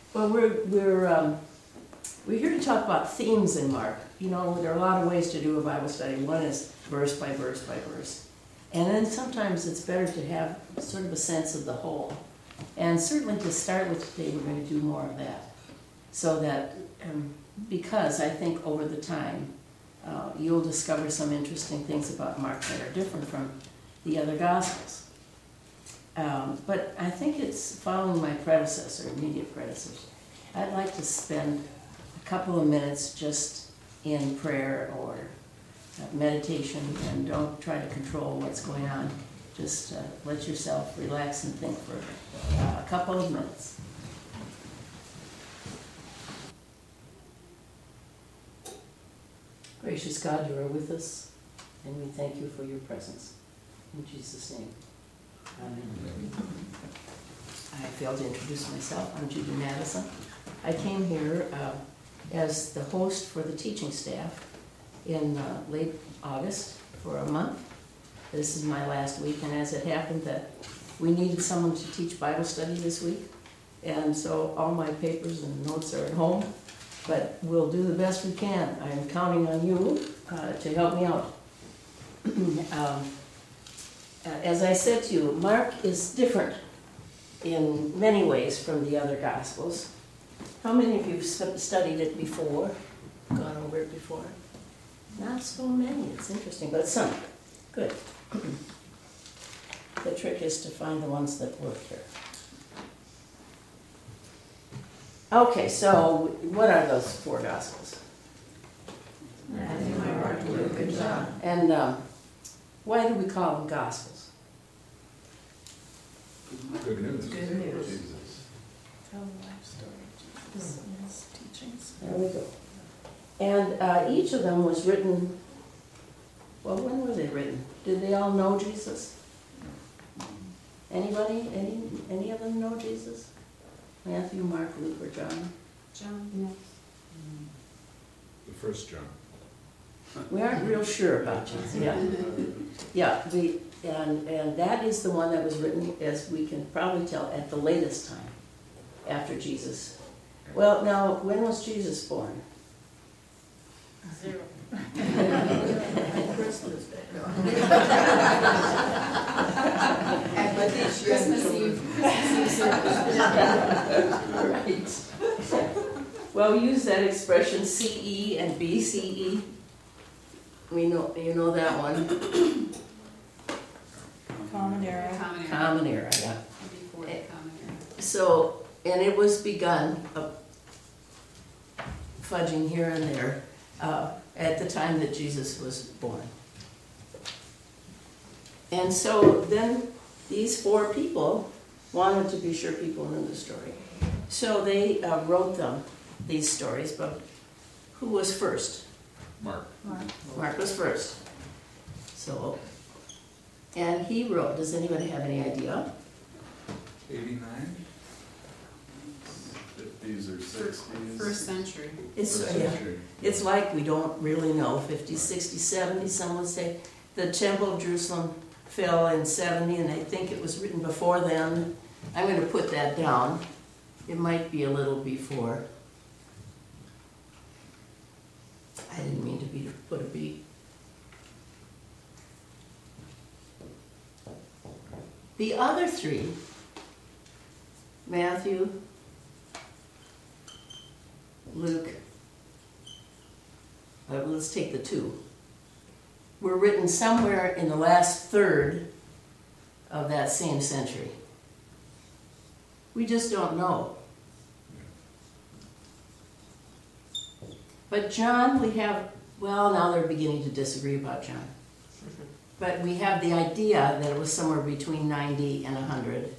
Well, we're here to talk about themes in Mark. You know, there are a lot of ways to do a Bible study. One is verse by verse by verse. And then sometimes it's better to have sort of a sense of the whole. And certainly to start with today, we're going to do more of that. So that, because I think over the time, you'll discover some interesting things about Mark that are different from the other Gospels. But I think it's following my predecessor, immediate predecessor. I'd like to spend a couple of minutes just in prayer or meditation, and don't try to control what's going on. Just let yourself relax and think for a couple of minutes. Gracious God, you are with us, and we thank you for your presence. In Jesus' name, amen. I failed to introduce myself. I'm Judy Madison. I came here as the host for the teaching staff in late August for a month. This is my last week, and as it happened that we needed someone to teach Bible study this week, and so all my papers and notes are at home, but we'll do the best we can. I'm counting on you to help me out. As I said to you, Mark is different in many ways from the other Gospels. How many of you have studied it before, gone over it before? Not so many. It's interesting, but some. Good. The trick is to find the ones that work here. Okay, so what are those four Gospels? Matthew, Mark, Luke, and John. And why do we call them Gospels? Good news. Good news. Jesus. Tell the life story of Jesus and his teachings. There we go. And each of them was written, well, when were they written? Did they all know Jesus? Anybody? Any of them know Jesus? Matthew, Mark, Luke, or John? John, yes. The first John. We aren't real sure about Jesus. Yeah. And that is the one that was written, as we can probably tell, at the latest time after Jesus. Well, now, when was Jesus born? 0. Christmas Day. Christmas Eve. Right. Well, we use that expression CE and BCE. We know, you know that one. Common era. Common era, yeah. Before the common era. So, and it was begun, fudging here and there, at the time that Jesus was born. And so then these four people wanted to be sure people knew the story. So they wrote them, these stories, but who was first? Mark. Mark was first. So, and he wrote, does anybody have any idea? 89? 50s or 60s? First century. It's like we don't really know, 50, 60, 70, some would say. The Temple of Jerusalem fell in 70, and I think it was written before then. I'm going to put that down. It might be a little before. I didn't mean to put a B. The other three, Matthew, Luke, let's take the two, were written somewhere in the last third of that same century. We just don't know. But John, we have, well, now they're beginning to disagree about John. But we have the idea that it was somewhere between 90 and 100.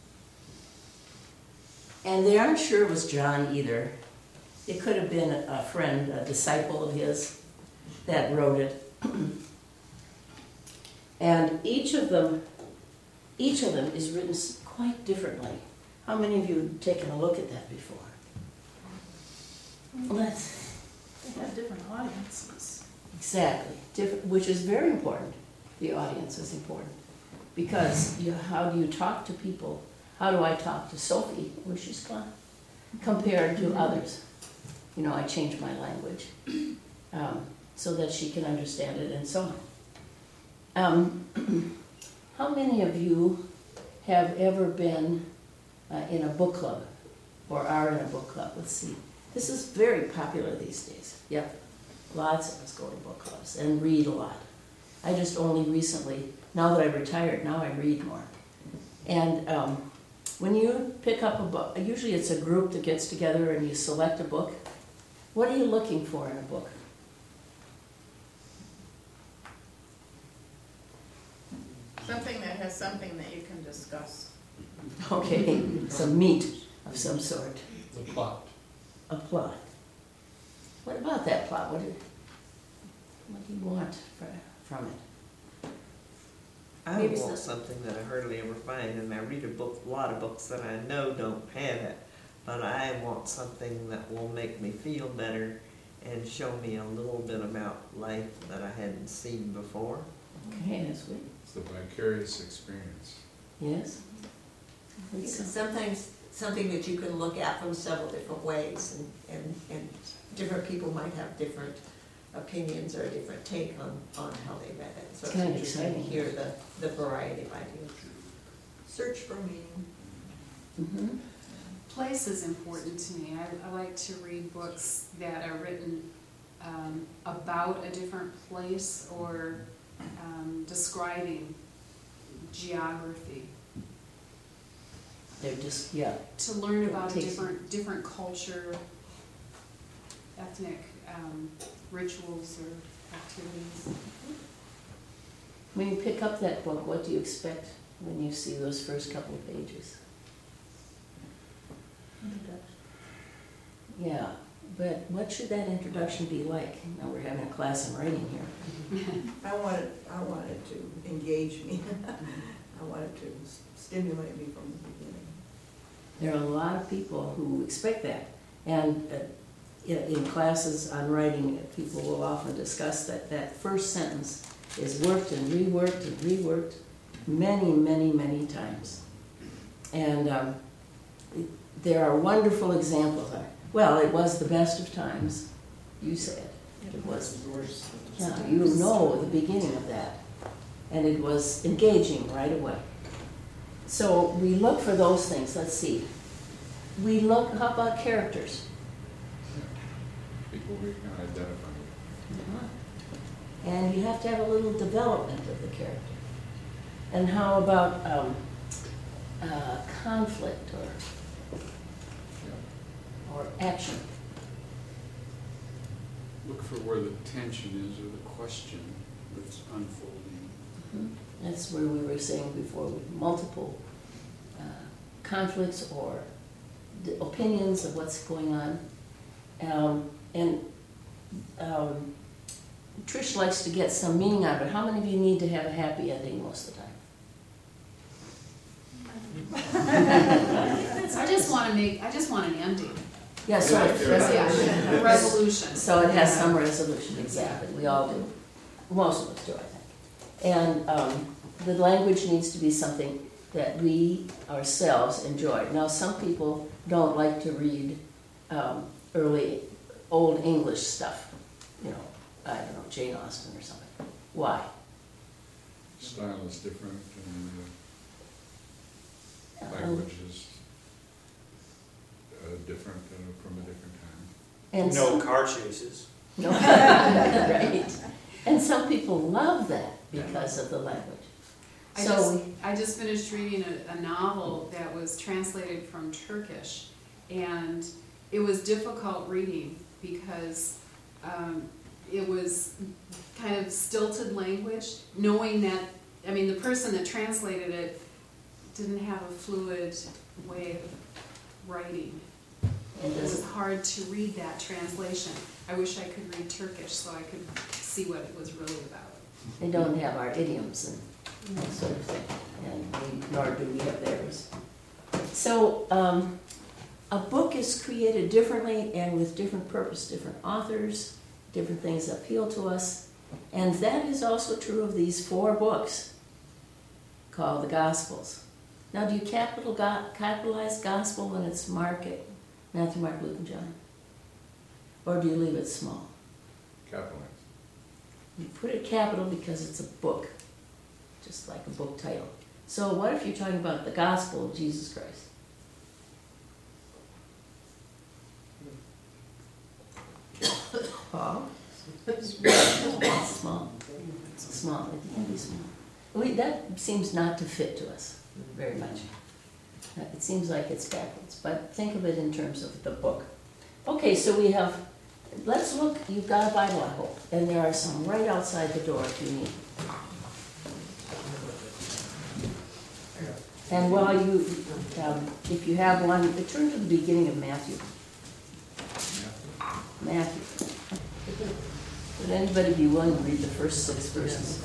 And they aren't sure it was John either. It could have been a friend, a disciple of his, that wrote it. And each of them is written quite differently. How many of you have taken a look at that before? They have different audiences. Exactly, different, which is very important. The audience is important. Because how do you talk to people? How do I talk to Sophie when she's gone? compared to others. You know, I change my language so that she can understand it and so on. How many of you have ever been in a book club or are in a book club? Let's see. This is very popular these days. Yep. Lots of us go to book clubs and read a lot. I just only recently, now that I've retired, now I read more. And when you pick up a book, usually it's a group that gets together and you select a book. What are you looking for in a book? Something that has something that you can discuss. Okay, some meat of some sort. The plot. A plot. What about that plot? What do you want from it? I Maybe want something that I hardly ever find, and I read a lot of books that I know don't have it, but I want something that will make me feel better and show me a little bit about life that I hadn't seen before. Okay, that's good. It's the vicarious experience. Yes? Sometimes something that you can look at from several different ways, and different people might have different opinions or a different take on how they read it. So It's kind of interesting to exciting. hear the variety of ideas. Search for meaning. Mm-hmm. Place is important to me. I like to read books that are written about a different place or describing geography. They're just, yeah. To learn about a Takes- different culture, ethnic rituals or activities. When you pick up that book, what do you expect when you see those first couple of pages? Yeah, but what should that introduction be like? Now we're having a class in writing here. I want it to engage me. I want it to stimulate me from the beginning. There are a lot of people who expect that. And in classes on writing, people will often discuss that first sentence is worked and reworked many, many, many times. And there are wonderful examples of it. Well, it was the best of times, you said. It was, yeah, you know the beginning of that. And it was engaging right away. So we look for those things. Let's see. We look, how about characters? People we can identify with. And you have to have a little development of the character. And how about conflict or action? Look for where the tension is or the question that's unfolding. Mhm. That's where we were saying before, with multiple conflicts or the opinions of what's going on. Trish likes to get some meaning out of it. How many of you need to have a happy ending most of the time? I just want an ending. Yeah, so Yeah, a resolution. So it has some resolution, exactly, we all do. Most of us do, I think. And the language needs to be something that we ourselves enjoy. Now, some people don't like to read early Old English stuff, you know, I don't know, Jane Austen or something. Why? Style is different and language is different from a different time. And No some- car chases. No, right. And some people love that because of the language. I just finished reading a novel that was translated from Turkish, and it was difficult reading because it was kind of stilted language, knowing that, I mean, the person that translated it didn't have a fluid way of writing. And It does was it, hard to read that translation. I wish I could read Turkish so I could see what it was really about. they don't have our idioms and that sort of thing, and nor do we have theirs. So, a book is created differently and with different purpose, different authors, different things appeal to us, and that is also true of these 4 books called the Gospels. Now, do you capitalize gospel when it's Mark? Matthew, Mark, Luke, and John? Or do you leave it small? Capitalized. You put it capital because it's a book, just like a book title. So what if you're talking about the gospel of Jesus Christ? Paul? Small. Small, it can be small. That seems not to fit to us very much. It seems like it's backwards, but think of it in terms of the book. Okay, so we have, let's look, you've got a Bible, I hope, and there are some right outside the door if you need. And while you, if you have one, turn to the beginning of Matthew. Matthew. Would anybody be willing to read the first 6 verses?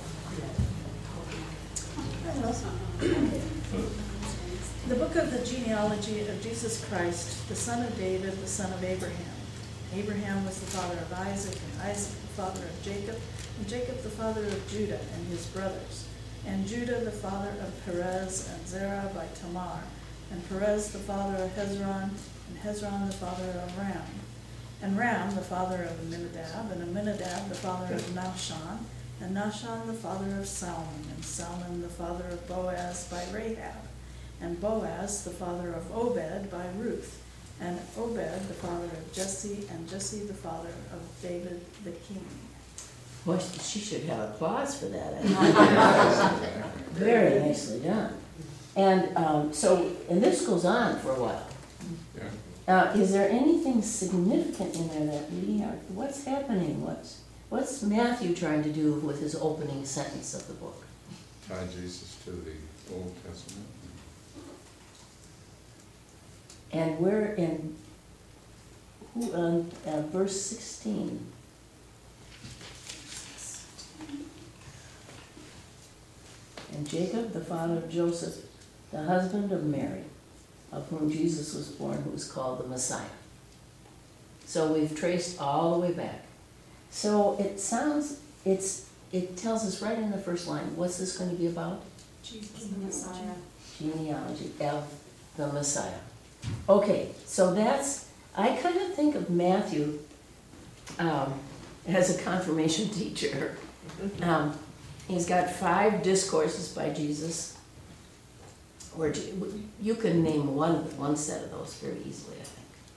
The book of the genealogy of Jesus Christ, the son of David, the son of Abraham. Abraham was the father of Isaac, and Isaac the father of Jacob, and Jacob the father of Judah and his brothers, and Judah the father of Perez and Zerah by Tamar, and Perez the father of Hezron, and Hezron the father of Ram, and Ram the father of Amminadab, and Amminadab the father of Nahshon, and Nahshon the father of Salmon, and Salmon the father of Boaz by Rahab, and Boaz the father of Obed by Ruth, and Obed the father of Jesse, and Jesse the father of David the king. Boy, she should have applause for that. Very nicely done. And and this goes on for a while. Yeah. Is there anything significant in there that we are, what's happening? What's Matthew trying to do with his opening sentence of the book? Tie Jesus to the Old Testament. And we're in verse 16. And Jacob, the father of Joseph, the husband of Mary, of whom Jesus was born, who was called the Messiah. So we've traced all the way back. So it tells us right in the first line, what's this going to be about? Jesus the Messiah. Genealogy of the Messiah. Okay, so I kind of think of Matthew as a confirmation teacher. He's got 5 discourses by Jesus, or you can name one set of those very easily, I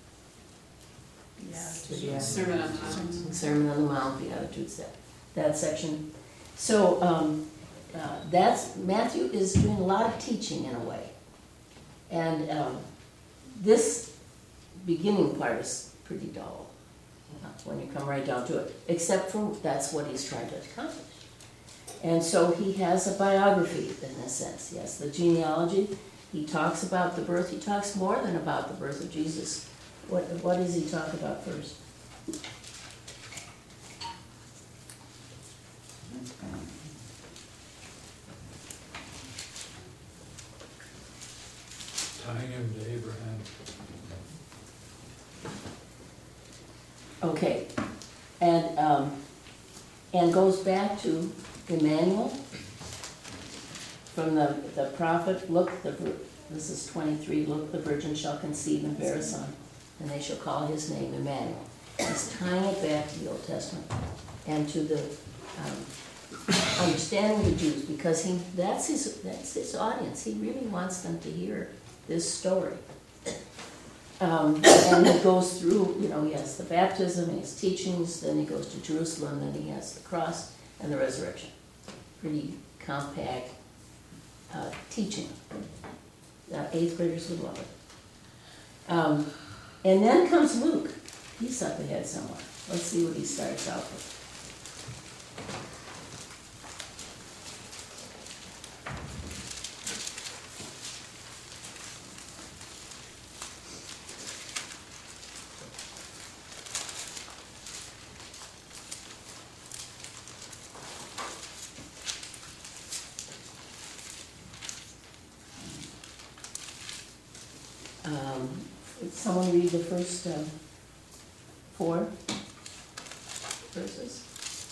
think. Yeah. Sermon on the Mount. Sermon on the Mount, Beatitudes, that section. So Matthew is doing a lot of teaching in a way. And this beginning part is pretty dull when you come right down to it, except for that's what he's trying to accomplish. And so he has a biography in a sense, yes, the genealogy. He talks about the birth. He talks more than about the birth of Jesus. What does he talk about first? Tying him to Abraham. Okay, and goes back to Emmanuel from the prophet. Look, this is 23. Look, the virgin shall conceive and bear a son, and they shall call his name Emmanuel. He's tying it back to the Old Testament and to the understanding of the Jews, because that's his audience. He really wants them to hear this story. And it goes through, he has the baptism, he has teachings, then he goes to Jerusalem, then he has the cross and the resurrection. Pretty compact teaching. 8th graders would love it. And then comes Luke. He's up ahead somewhere. Let's see what he starts out with. Someone read the first 4 verses.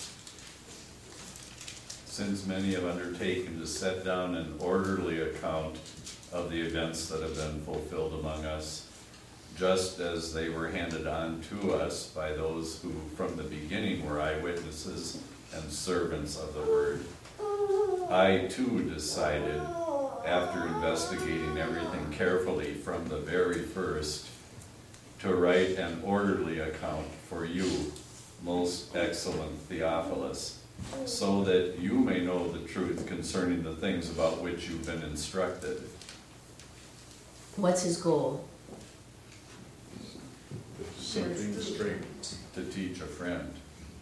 Since many have undertaken to set down an orderly account of the events that have been fulfilled among us, just as they were handed on to us by those who from the beginning were eyewitnesses and servants of the word. I too decided, after investigating everything carefully from the very first, to write an orderly account for you, most excellent Theophilus, so that you may know the truth concerning the things about which you've been instructed. What's his goal? Something straight. To teach a friend.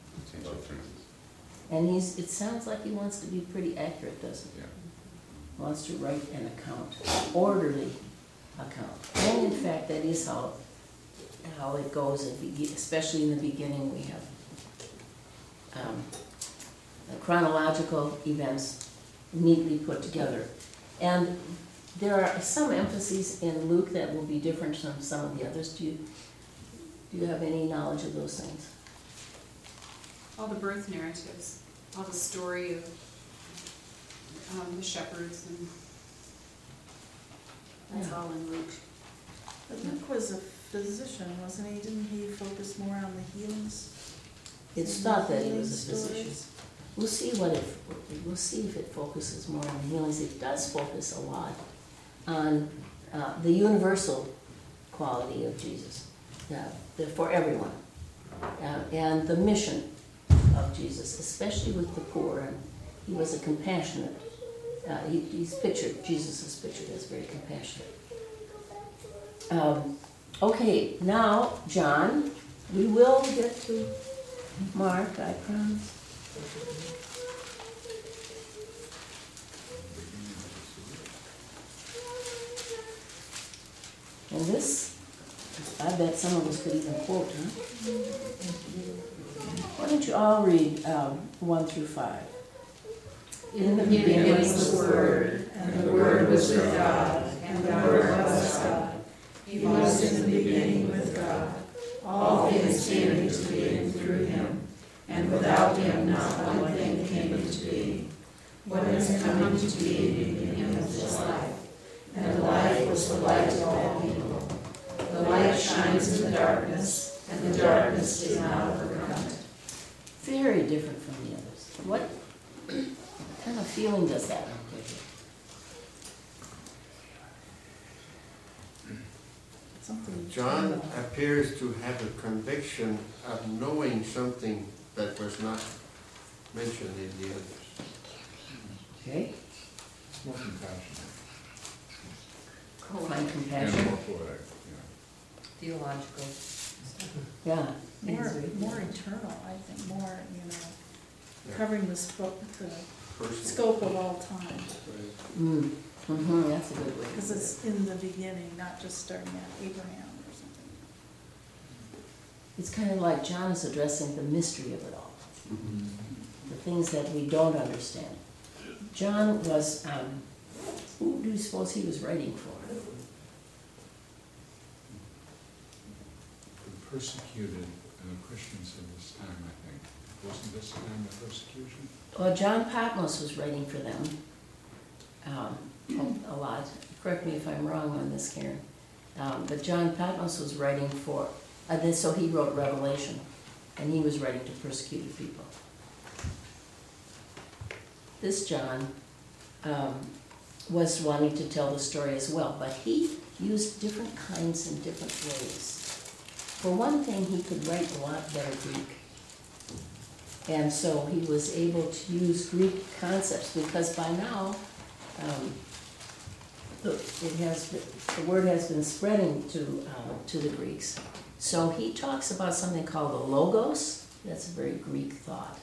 And it sounds like he wants to be pretty accurate, doesn't he? Yeah. Wants to write an account, orderly account. And in fact, that is how it goes, especially in the beginning. We have chronological events neatly put together. And there are some emphases in Luke that will be different from some of the others. Do you have any knowledge of those things? All the birth narratives, all the story of the shepherds, and that's all in Luke. But Luke was a physician, wasn't he? Didn't he focus more on the healings? It's thought that he was a Healing physician. stories? We'll see if it focuses more on healings. It does focus a lot on the universal quality of Jesus, for everyone, and the mission of Jesus, especially with the poor. And he was a compassionate. Jesus is pictured as very compassionate. Okay, now John, we will get to Mark, I promise. And this, I bet some of us could even quote, huh? Why don't you all read 1 through 5? In the beginning was the Word, And the Word was with God, and the Word was God. He was in the beginning with God. All things came into being through him, and without him not one thing came into being. What has come into being in him was life, and the life was the light of all people. The light shines in the darkness, and the darkness did not overcome it. Very different from the others. What kind of feeling does that give you? Something. John appears to have a conviction of knowing something that was not mentioned in the others. Okay? It's more compassionate. Find And compassion. more poetic, yeah. Theological. Yeah. More eternal, I think, more, covering the scope Personal. of all time. That's a good way. Because it's in the beginning, not just starting at Abraham or something. It's kind of like John is addressing the mystery of it all, the things that we don't understand. John was, who do you suppose he was writing for? The persecuted Christians in this time, I think. Wasn't this the time of persecution? Well, John Patmos was writing for them a lot. Correct me if I'm wrong on this, Karen. But John Patmos was writing for, so he wrote Revelation, and he was writing to persecuted people. This John was wanting to tell the story as well, but he used different kinds in different ways. For one thing, he could write a lot better Greek. And so he was able to use Greek concepts, because by now, the word has been spreading to the Greeks. So he talks about something called the logos. That's a very Greek thought.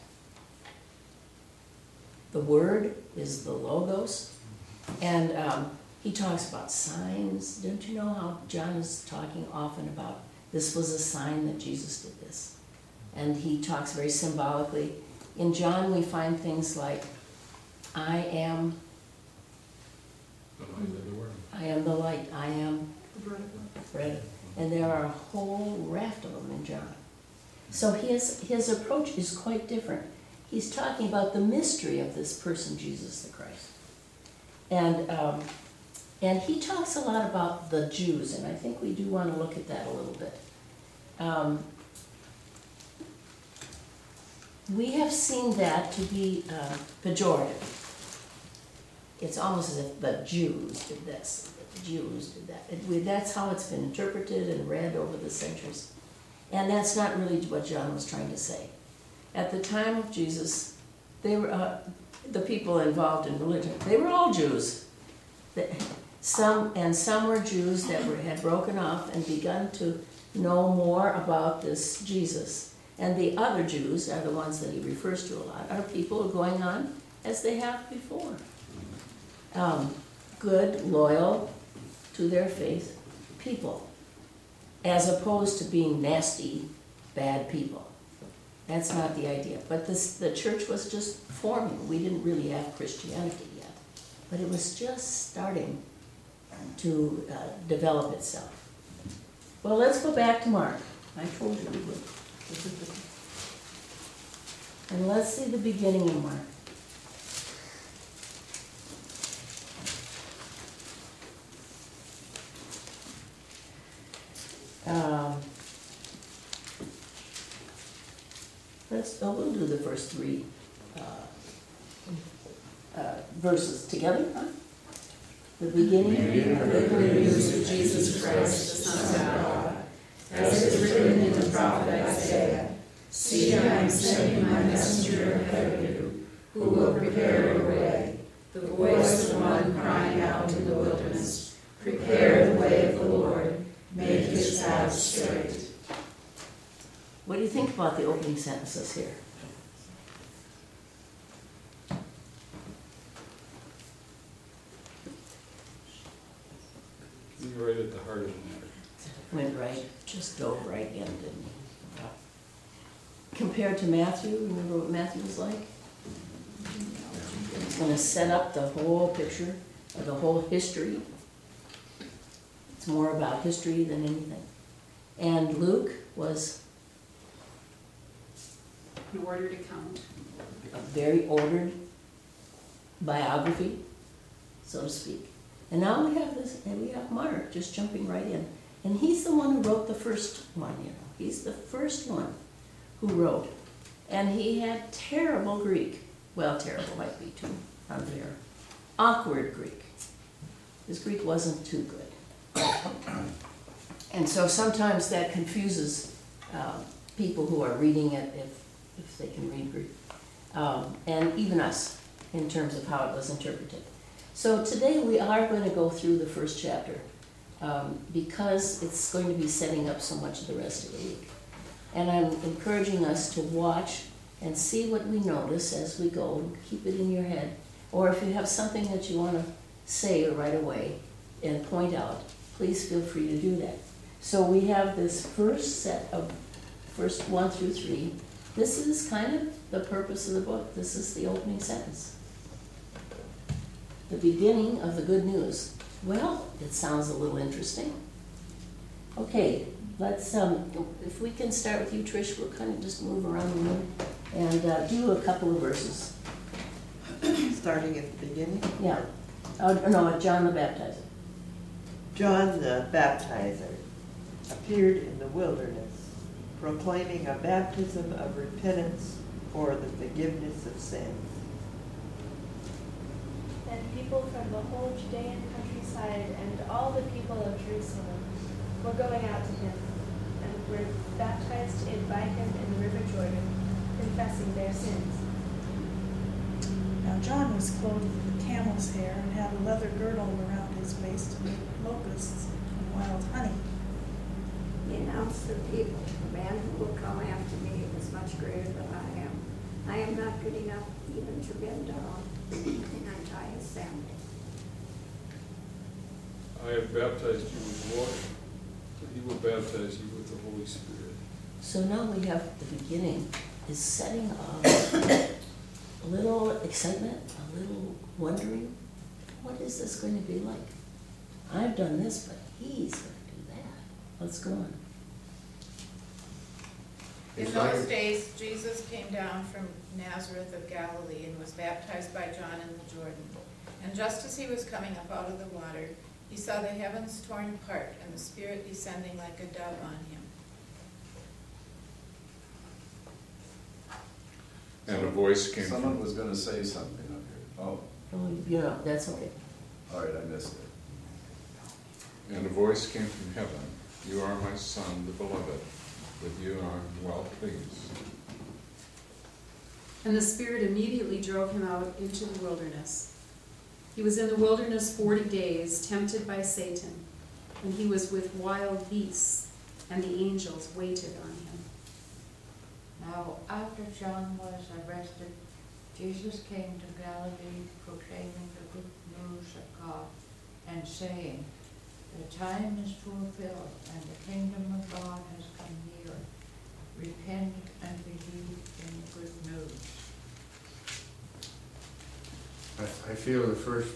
The word is the logos. And he talks about signs. Don't you know how John is talking often about this was a sign that Jesus did this? And he talks very symbolically. In John, we find things like, I am The light of the world. I am the light, I am bread. And there are a whole raft of them in John. So his approach is quite different. He's talking about the mystery of this person, Jesus the Christ. And And he talks a lot about the Jews, and I think we do want to look at that a little bit. We have seen that to be pejorative. It's almost as if the Jews did this, the Jews did that. That's how it's been interpreted and read over the centuries. And that's not really what John was trying to say. At the time of Jesus, they were the people involved in religion. They were all Jews. Some were Jews that had broken off and begun to know more about this Jesus. And the other Jews are the ones that he refers to a lot, are people who are going on as they have before. Good, loyal to their faith people, as opposed to being nasty, bad people. That's not the idea. But the church was just forming. We didn't really have Christianity yet. But it was just starting to develop itself. Well, let's go back to Mark. I told you we would. And let's see the beginning of Mark. We'll do the first three verses together, huh? The beginning of the good news of Jesus Christ, the Son of God, as it is written in the prophet Isaiah, "See, I am sending my messenger ahead of you, who will prepare your way, the voice of one crying out in the wilderness, prepare the way of the Lord, make his paths straight." What do you think about the opening sentences here? You're right at the heart of the matter. Went right, just dove right in, didn't he? Compared to Matthew, remember what Matthew was like? It's going to set up the whole picture, or the whole history. It's more about history than anything. And Luke was An ordered account. a very ordered biography, so to speak. And now we have this, and we have Mark just jumping right in. And he's the one who wrote the first one, you know. He's the first one who wrote. And he had terrible Greek. Well, terrible might be too unfair. Awkward Greek. His Greek wasn't too good. And so sometimes that confuses people who are reading it, if they can read Greek. And even us, in terms of how it was interpreted. So today we are going to go through the first chapter because it's going to be setting up so much of the rest of the week. And I'm encouraging us to watch and see what we notice as we go. Keep it in your head. Or if you have something that you want to say right away and point out, please feel free to do that. So we have this first set of first 1 through 3. This is kind of the purpose of the book. This is the opening sentence. The beginning of the good news. Well, it sounds a little interesting. Okay, let's, if we can start with you, Trish, we'll kind of just move around the room and do a couple of verses. Starting at the beginning. Yeah. No, John the Baptizer. John the Baptizer appeared in the wilderness, proclaiming a baptism of repentance for the forgiveness of sins. And people from the whole Judean countryside and all the people of Jerusalem were going out to him and were baptized by him in the river Jordan, confessing their sins. Now John was clothed with camel's hair and had a leather girdle around his waist with locusts and wild honey. He announced to the people, "The man who will come after me is much greater than I am. I am not good enough even to bend down and untie his sandals." I have baptized you with water, but he will baptize you with the Holy Spirit. So now we have the beginning is setting up a little excitement, a little wondering, what is this going to be like? I've done this, but he's going to do that. Let's go on. In those days, Jesus came down from Nazareth of Galilee and was baptized by John in the Jordan. And just as he was coming up out of the water, He saw the heavens torn apart and the Spirit descending like a dove on him. And a voice came Someone from, was gonna say something up here. Oh, Oh, yeah, that's okay. all right, I missed it. and a voice came from heaven, "You are my son, the beloved, with you I am well pleased." And the Spirit immediately drove him out into the wilderness. He was in the wilderness 40 days, tempted by Satan, and he was with wild beasts, and the angels waited on him. Now, after John was arrested, Jesus came to Galilee proclaiming the good news of God and saying, "The time is fulfilled and the kingdom of God has come near. Repent and believe in the good news." I feel the first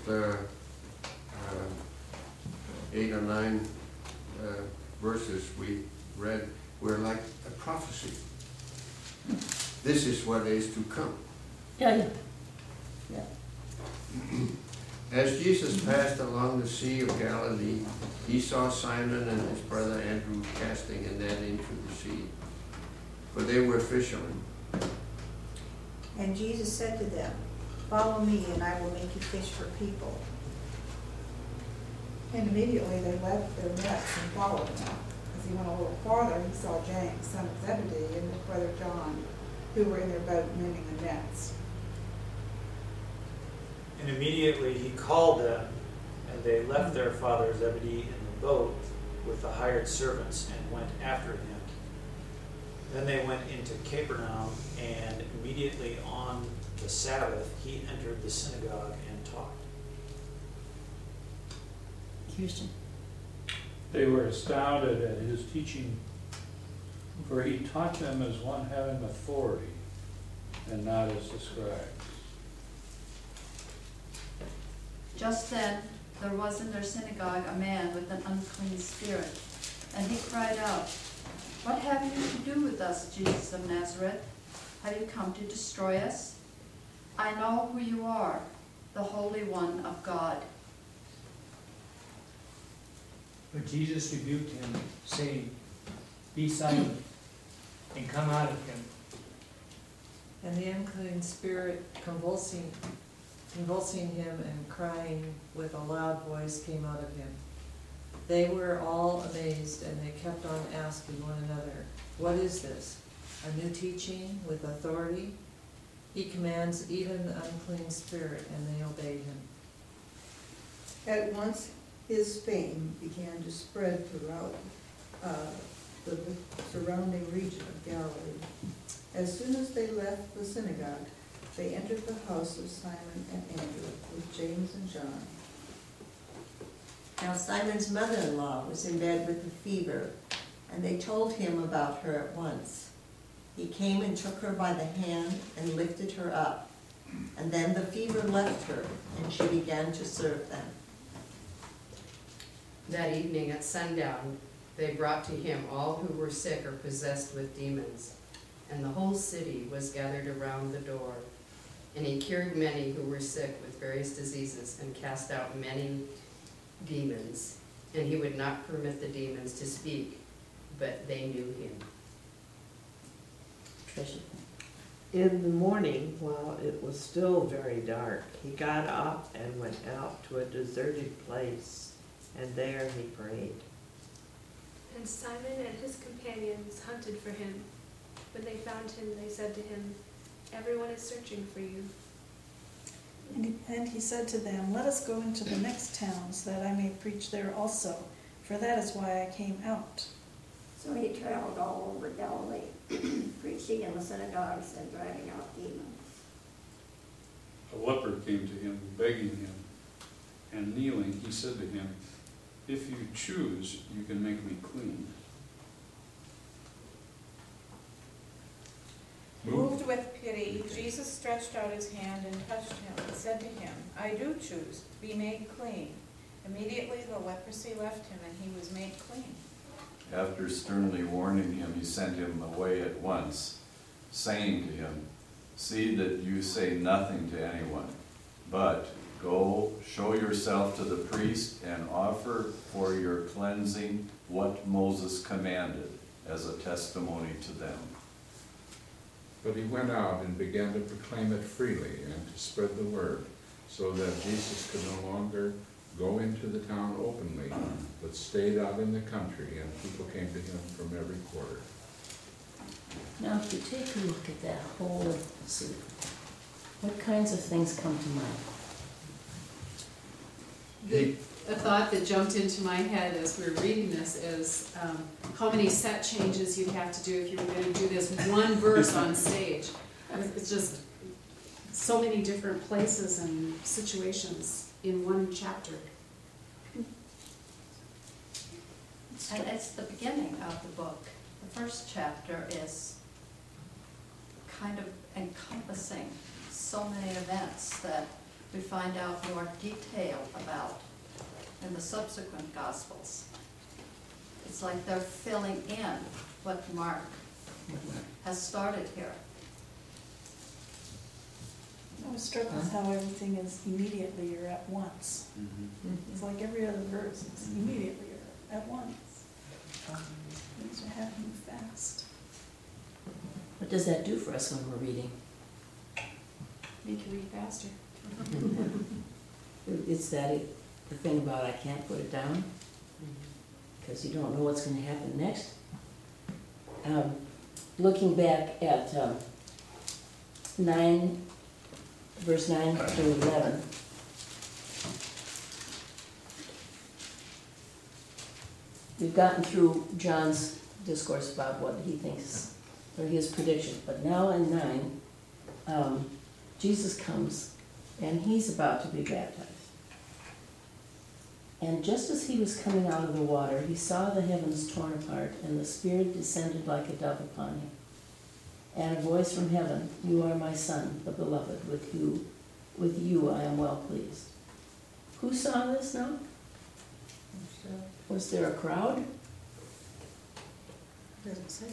8 or 9 verses we read were like a prophecy. This is what is to come. Yeah, yeah. As Jesus passed along the Sea of Galilee, he saw Simon and his brother Andrew casting a net into the sea, for they were fishermen. And Jesus said to them, "Follow me, and I will make you fish for people." And immediately they left their nets and followed him. As he went a little farther, he saw James, son of Zebedee, and his brother John, who were in their boat mending the nets. And immediately he called them, and they left their father Zebedee in the boat with the hired servants and went after him. Then they went into Capernaum, and immediately on the Sabbath he entered the synagogue and taught. Houston. They were astounded at his teaching, for he taught them as one having authority, and not as the scribes. Just then there was in their synagogue a man with an unclean spirit, and he cried out, "What have you to do with us, Jesus of Nazareth? Have you come to destroy us? I know who you are, the Holy One of God." But Jesus rebuked him, saying, "Be silent, and come out of him." And the unclean spirit, convulsing him and crying with a loud voice, came out of him. They were all amazed, and they kept on asking one another, "What is this? A new teaching with authority? He commands even the unclean spirit, and they obey him." At once his fame began to spread throughout the surrounding region of Galilee. As soon as they left the synagogue, they entered the house of Simon and Andrew with James and John. Now Simon's mother-in-law was in bed with a fever, and they told him about her at once. He came and took her by the hand and lifted her up, and then the fever left her, and she began to serve them. That evening at sundown, they brought to him all who were sick or possessed with demons, and the whole city was gathered around the door. And he cured many who were sick with various diseases and cast out many demons. And he would not permit the demons to speak, but they knew him. Tricia. In the morning, while it was still very dark, he got up and went out to a deserted place, and there he prayed. And Simon and his companions hunted for him. When they found him, they said to him, "Everyone is searching for you." And he said to them, "Let us go into the next towns, that I may preach there also, for that is why I came out." So he traveled all over Galilee, preaching in the synagogues and driving out demons. A leper came to him, begging him, and kneeling, he said to him, "If you choose, you can make me clean." Moved with pity, Jesus stretched out his hand and touched him and said to him, "I do choose, be made clean." Immediately the leprosy left him and he was made clean. After sternly warning him, he sent him away at once, saying to him, "See that you say nothing to anyone, but Go, show yourself to the priest and offer for your cleansing what Moses commanded as a testimony to them. But he went out and began to proclaim it freely and to spread the word, so that Jesus could no longer go into the town openly, but stayed out in the country, and people came to him from every quarter. Now, if you take a look at that whole scene, what kinds of things come to mind? A thought that jumped into my head as we were reading this is how many set changes you'd have to do if you were going to do this one verse on stage. It's just so many different places and situations in one chapter. And it's the beginning of the book. The first chapter is kind of encompassing so many events that we find out more detail about in the subsequent Gospels. It's like they're filling in what Mark has started here. I was struck with how everything is immediately or at once. It's like every other verse, it's immediately or at once. Things are happening fast. What does that do for us when we're reading? Make you read faster. It's the thing about I can't put it down, because you don't know what's going to happen next. Looking back at 9, verse 9 to 11, we've gotten through John's discourse about what he thinks, or his prediction, but now in 9, Jesus comes and he's about to be baptized. And just as he was coming out of the water, he saw the heavens torn apart, and the Spirit descended like a dove upon him. And a voice from heaven, "You are my Son, the beloved, with you I am well pleased." Who saw this now? Was there a crowd? Doesn't say.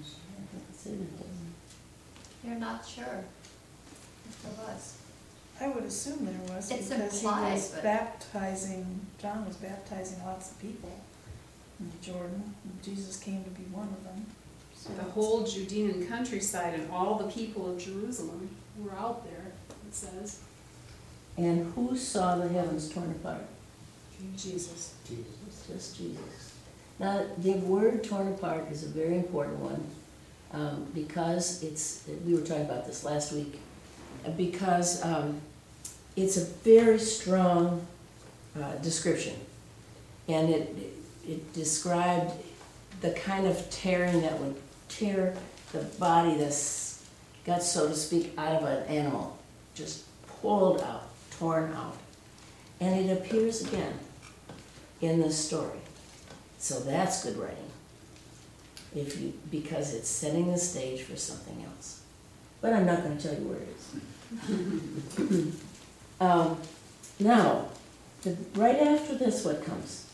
You're not sure if there was. I would assume there was, It's because implied, he was but- baptizing, John was baptizing lots of people in the Jordan, and Jesus came to be one of them. So The whole Judean countryside and all the people of Jerusalem were out there, it says. And who saw the heavens torn apart? Jesus. It's just Jesus. Now, the word torn apart is a very important one, because we were talking about this last week, because it's a very strong description. And it described the kind of tearing that would tear the body, the guts, so to speak, out of an animal. Just pulled out, torn out. And it appears again in this story. So that's good writing, because it's setting the stage for something else. But I'm not going to tell you where it is. Now, right after this, what comes?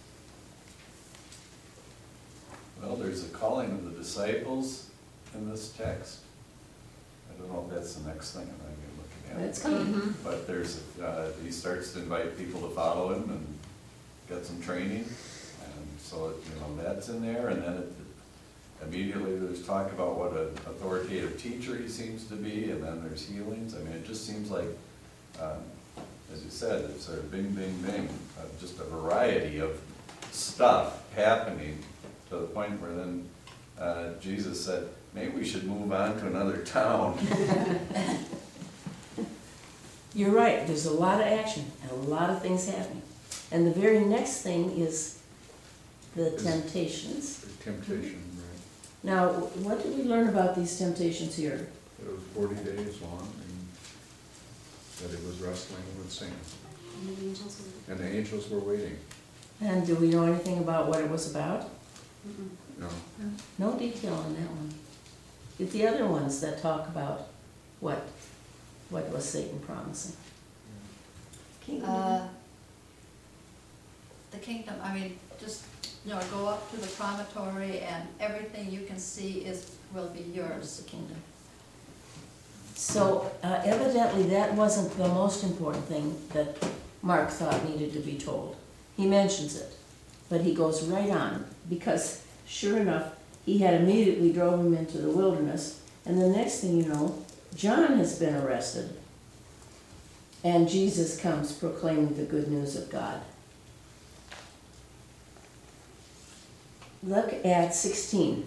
Well, there's a calling of the disciples in this text. I don't know if that's the next thing I'm going to be looking at. It's coming. But he starts to invite people to follow him and get some training. And so, that's in there. And then immediately there's talk about what an authoritative teacher he seems to be. And then there's healings. I mean, it just seems like, as you said, it's a bing, bing, bing. Just a variety of stuff happening to the point where then Jesus said, maybe we should move on to another town. You're right, there's a lot of action and a lot of things happening. And the very next thing is the temptations. Temptation, right. Now, what did we learn about these temptations here? It was 40 days long, and that it was wrestling with Satan. And the angels were waiting. And do we know anything about what it was about? No. No detail on that one. It's the other ones that talk about what was Satan promising. The kingdom, I mean, just, go up to the promontory and everything you can see will be yours. The kingdom. So evidently that wasn't the most important thing that Mark thought needed to be told. He mentions it, but he goes right on, because sure enough, he had immediately drove him into the wilderness, and the next thing you know, John has been arrested. And Jesus comes proclaiming the good news of God. Look at 16.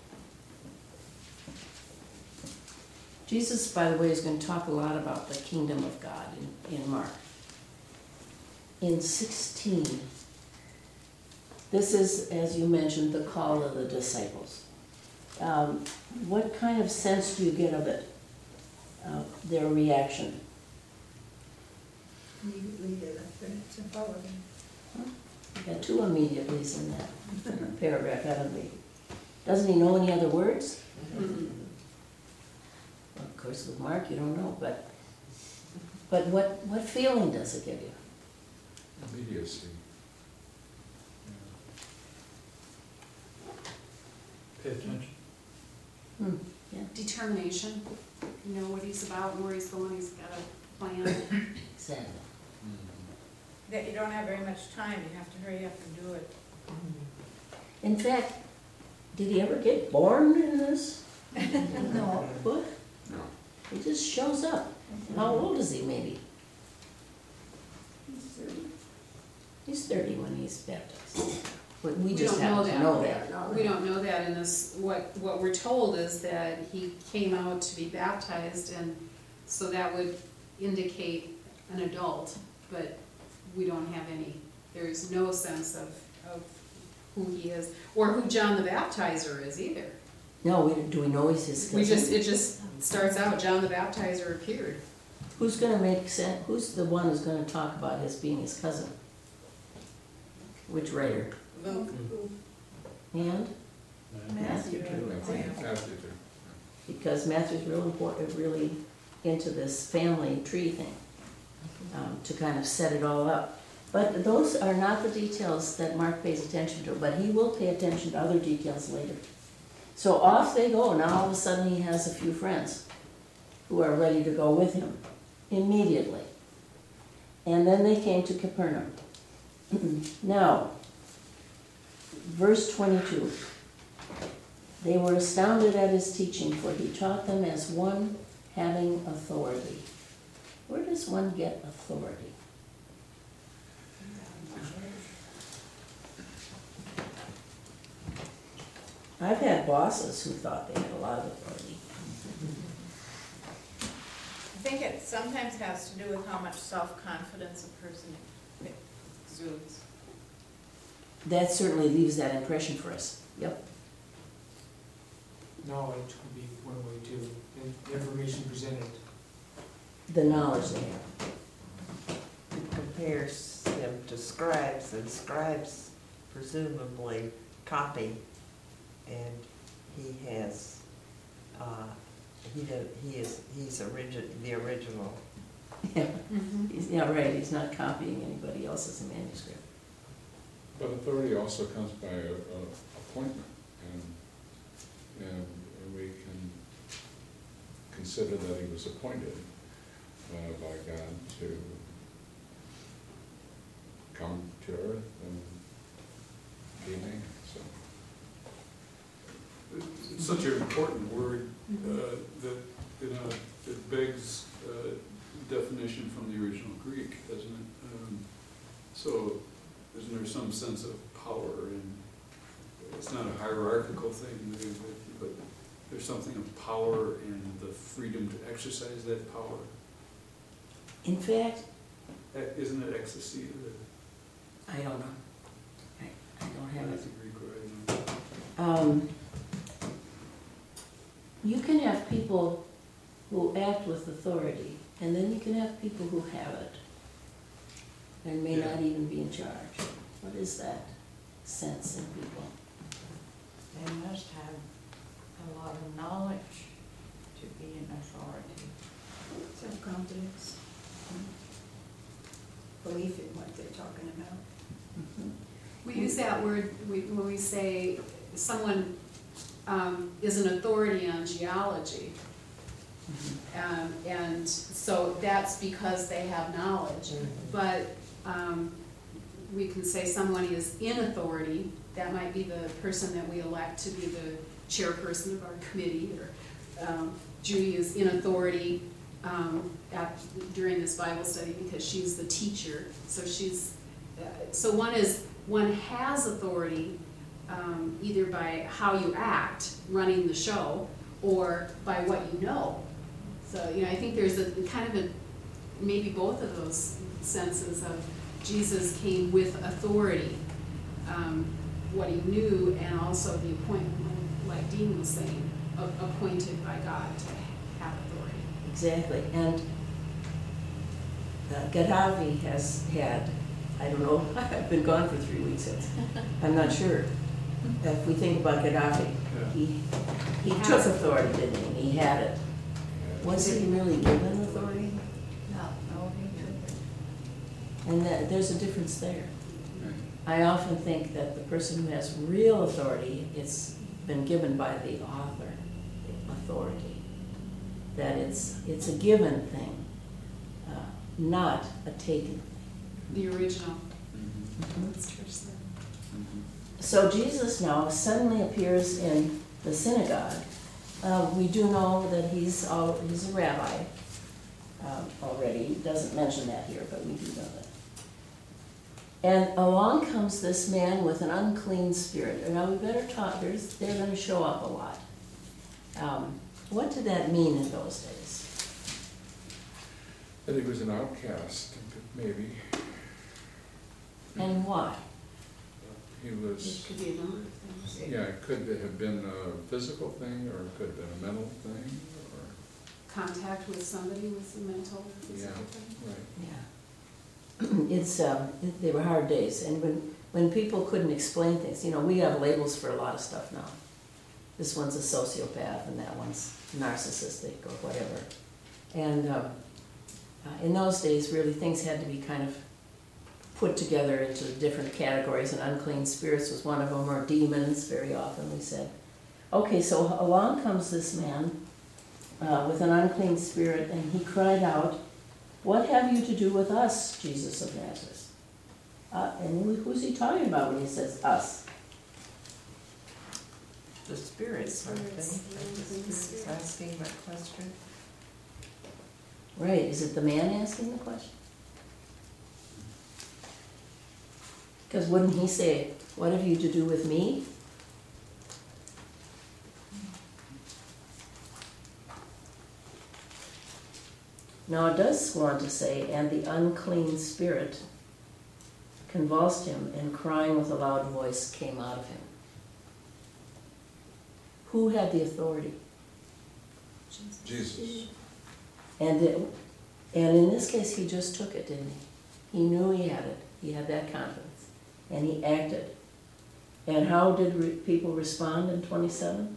Jesus, by the way, is going to talk a lot about the kingdom of God in Mark. In 16, this is, as you mentioned, the call of the disciples. What kind of sense do you get of it, their reaction? Immediately they left their nets and followed him. You got two immediatelys in that paragraph, haven't we? Doesn't he know any other words? Well, of course, with Mark, you don't know, but what feeling does it give you? Immediacy. Pay attention. Yeah. Determination, you know what he's about and where he's going, he's got a plan. Exactly. That you don't have very much time, you have to hurry up and do it. In fact, did he ever get born in this? No. What? No. He just shows up. How old is he, maybe? He's 30 when he's baptized. But we just don't happen to know that. We don't know that in this, what we're told is that he came out to be baptized, and so that would indicate an adult, but we don't have any, there's no sense of who he is, or who John the Baptizer is either. No, do we know he's his cousin? It just starts out, John the Baptizer appeared. Who's gonna make sense, who's the one who's gonna talk about his being his cousin? Which writer? Luke. And? Matthew. Matthew. Because Matthew's real important, really into this family tree thing, to kind of set it all up. But those are not the details that Mark pays attention to, but he will pay attention to other details later. So off they go. Now all of a sudden he has a few friends who are ready to go with him immediately. And then they came to Capernaum. Now, verse 22. They were astounded at his teaching, for he taught them as one having authority. Where does one get authority? I've had bosses who thought they had a lot of authority. I think it sometimes has to do with how much self-confidence a person exudes. That certainly leaves that impression for us. Yep. Knowledge could be one way too, and the information presented. The knowledge they have. It compares him to scribes, and scribes presumably copy, and he has, he's the original. Yeah. Yeah, right, he's not copying anybody else's manuscript. But authority also comes by appointment, and we can consider that he was appointed by God to come to earth and be man. So It's such an important word that, you know, it begs definition from the original Greek, doesn't it? So isn't there some sense of power, and it's not a hierarchical thing, but there's something of power and the freedom to exercise that power. In fact, Isn't it ecstasy? I don't know. I don't have That's it. a Greek word. You can have people who act with authority, and then you can have people who have it and may not even be in charge. What is that sense in people? They must have a lot of knowledge to be an authority. Self-confidence. Belief in what they're talking about. We use that word when we say someone is an authority on geology. And so that's because they have knowledge. But we can say someone is in authority. That might be the person that we elect to be the chairperson of our committee, or Judy is in authority during this Bible study because she's the teacher. So so one has authority either by how you act running the show or by what you know. So, I think there's a kind of maybe both of those senses of Jesus came with authority, what he knew, and also the appointment, like Dean was saying, appointed by God to have authority. Exactly, and Gaddafi has had, I don't know, I've been gone for 3 weeks, I'm not sure. If we think about Gaddafi, he took authority, didn't he? He had it. Was he really given authority? No, he didn't. And there's a difference there. I often think that the person who has real authority, it's been given by the author, the authority. That it's a given thing, not a taken thing. The original. That's church there. So Jesus now suddenly appears in the synagogue. We do know that he's a rabbi already. He doesn't mention that here, but we do know that. And along comes this man with an unclean spirit. Now we better talk, they're going to show up a lot. What did that mean in those days? That he was an outcast, maybe. And why? He was. It could be a number of things. Yeah, it could have been a physical thing, or it could have been a mental thing, or. Contact with somebody with a mental or physical thing. Right. Yeah. They were hard days, and when people couldn't explain things, we have labels for a lot of stuff now. This one's a sociopath, and that one's narcissistic, or whatever. And in those days, really, things had to be kind of put together into different categories, and unclean spirits was one of them, or demons, very often we said. Okay, so along comes this man with an unclean spirit, and he cried out, "What have you to do with us, Jesus of Nazareth?" And who's he talking about when he says us? The spirits, aren't they? The spirits asking that question. Right, is it the man asking the question? Because wouldn't he say, "What have you to do with me?" Now it does go on to say, "And the unclean spirit convulsed him, and crying with a loud voice came out of him." Who had the authority? Jesus. And in this case, he just took it, didn't he? He knew he had it. He had that confidence. And he acted. And how did people respond in 27?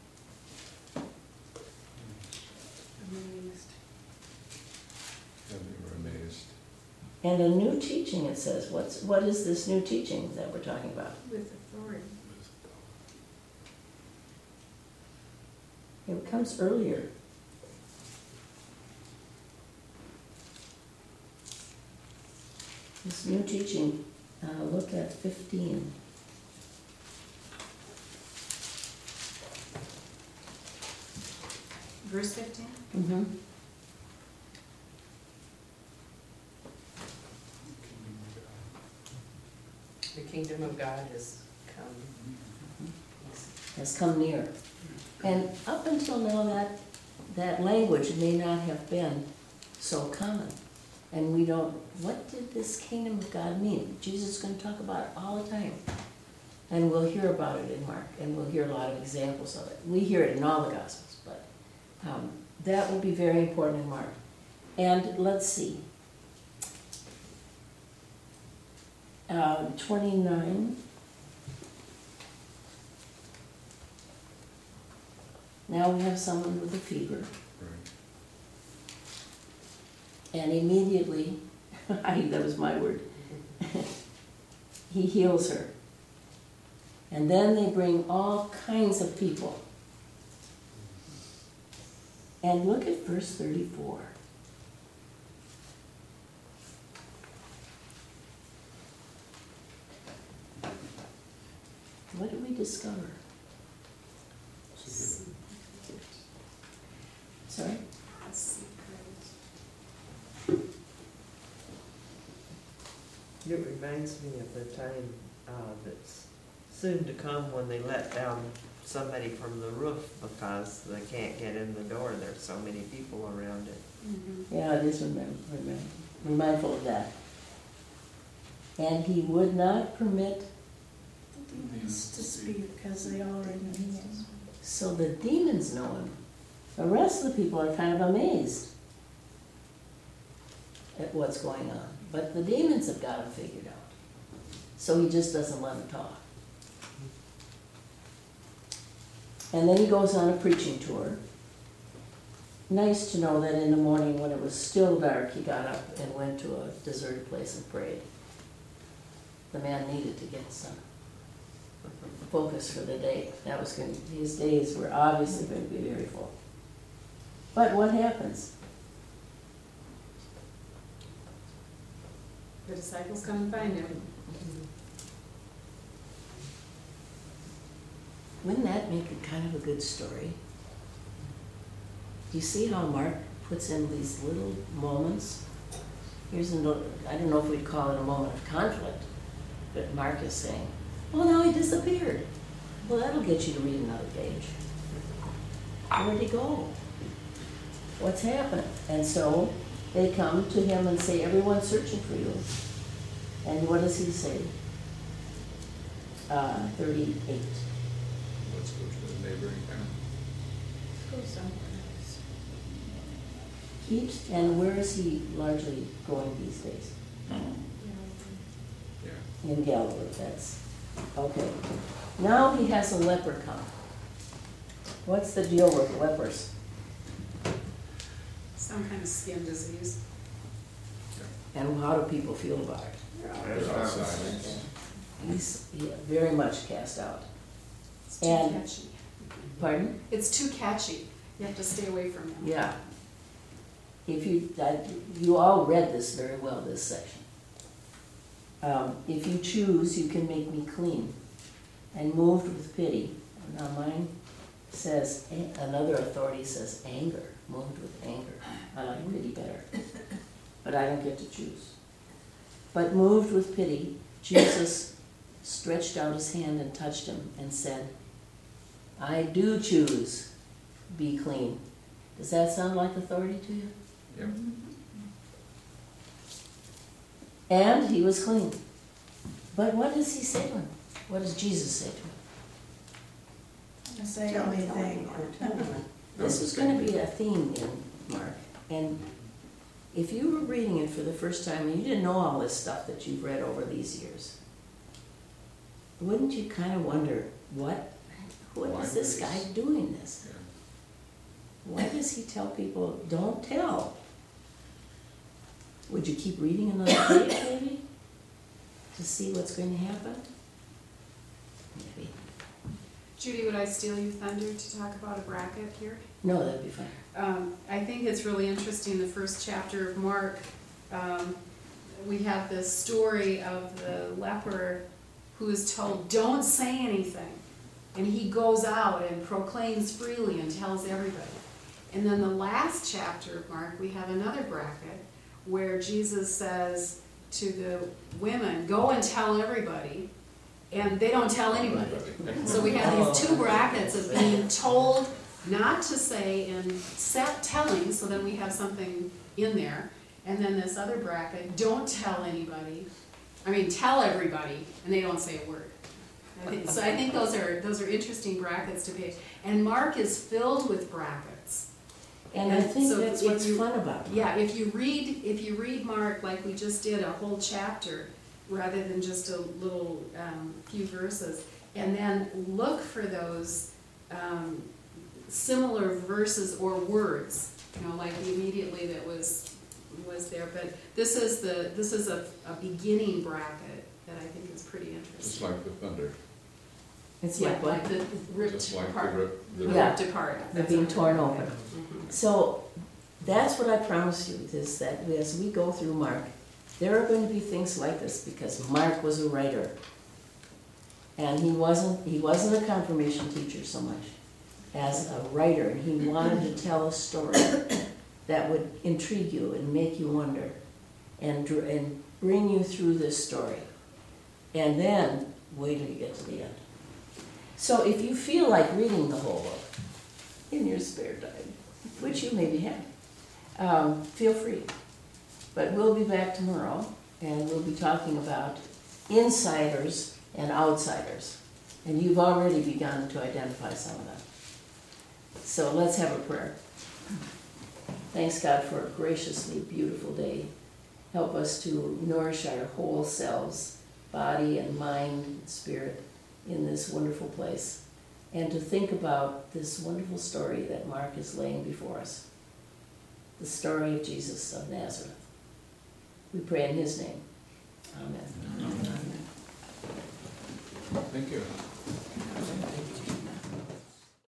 Amazed. Yeah, they were amazed. And a new teaching, it says. What is this new teaching that we're talking about? With authority. It comes earlier. This new teaching, look at 15. Verse 15? Mm-hmm. The kingdom of God has come. Has come near. And up until now, that language may not have been so common. And we don't, what did this kingdom of God mean? Jesus is going to talk about it all the time. And we'll hear about it in Mark, and we'll hear a lot of examples of it. We hear it in all the Gospels, but that will be very important in Mark. And let's see. 29. Now we have someone with a fever. And immediately, that was my word, he heals her. And then they bring all kinds of people. And look at verse 34. What do we discover? Sorry? It reminds me of the time that's soon to come when they let down somebody from the roof because they can't get in the door. There's so many people around it. Yeah, it is we're mindful of that. And he would not permit, Demons to speak because they already know him. so the demons know him. The rest of the people are kind of amazed at what's going on. But the demons have got him figured out. So he just doesn't let them talk. And then he goes on a preaching tour. Nice to know that in the morning when it was still dark, he got up and went to a deserted place and prayed. The man needed to get some focus for the day. That was going to, these days were obviously going to be very full. But what happens? The disciples come and find him. Wouldn't that make it kind of a good story? Do you see how Mark puts in these little moments? Here's I don't know if we'd call it a moment of conflict, but Mark is saying, well, now he disappeared. Well, that'll get you to read another page. Where'd he go? What's happened? And so they come to him and say, everyone's searching for you. And what does he say? 38. Let's go to the neighboring town. Go somewhere else. And where is he largely going these days? Yeah. In Galilee, that's, okay. Now he has a leper come. What's the deal with lepers? Some kind of skin disease. And how do people feel about it? They're outside. He's very much cast out. It's too And- catchy. Pardon? It's too catchy. You have to stay away from him. Yeah. If you all read this very well, this section. If you choose, you can make me clean and moved with pity. Now mine says, another authority says anger, moved with anger. I like pity better, but I don't get to choose. But moved with pity, Jesus stretched out his hand and touched him and said, I do choose, be clean. Does that sound like authority to you? Yep. And he was clean. But what does he say to him? What does Jesus say to him? I say Tell me anything. This is going to be a theme in Mark. And if you were reading it for the first time and you didn't know all this stuff that you've read over these years, wouldn't you kind of wonder, what is this guy doing this? Yeah. Why does he tell people, don't tell? Would you keep reading another page maybe? To see what's going to happen? Maybe. Judy, would I steal your thunder to talk about a bracket here? No, that'd be fine. I think it's really interesting, the first chapter of Mark, we have this story of the leper who is told, don't say anything. And he goes out and proclaims freely and tells everybody. And then the last chapter of Mark, we have another bracket where Jesus says to the women, go and tell everybody. And they don't tell anybody. So we have these two brackets of being told not to say and telling, so then we have something in there. And then this other bracket, don't tell anybody. I mean, tell everybody, and they don't say a word. So I think those are interesting brackets to be. And Mark is filled with brackets. And I think so that's what's fun about it. Yeah, if you read Mark like we just did, a whole chapter, rather than just a little few verses, and then look for those similar verses or words, like the immediately that was there. But this is a beginning bracket that I think is pretty interesting. Just like the thunder. It's Yeah, like like the ripped Just like apart. the Yeah. Ripped apart. They're That's being what- torn open. Mhm. So that's what I promise you, is that as we go through Mark, there are going to be things like this, because Mark was a writer. And he wasn't a confirmation teacher so much as a writer, and he wanted to tell a story that would intrigue you and make you wonder and bring you through this story. And then wait till you get to the end. So if you feel like reading the whole book in your spare time, which you maybe have, feel free. But we'll be back tomorrow, and we'll be talking about insiders and outsiders. And you've already begun to identify some of them. So let's have a prayer. Thanks, God, for a graciously beautiful day. Help us to nourish our whole selves, body and mind and spirit, in this wonderful place, and to think about this wonderful story that Mark is laying before us, the story of Jesus of Nazareth. We pray in his name. Amen. Thank you.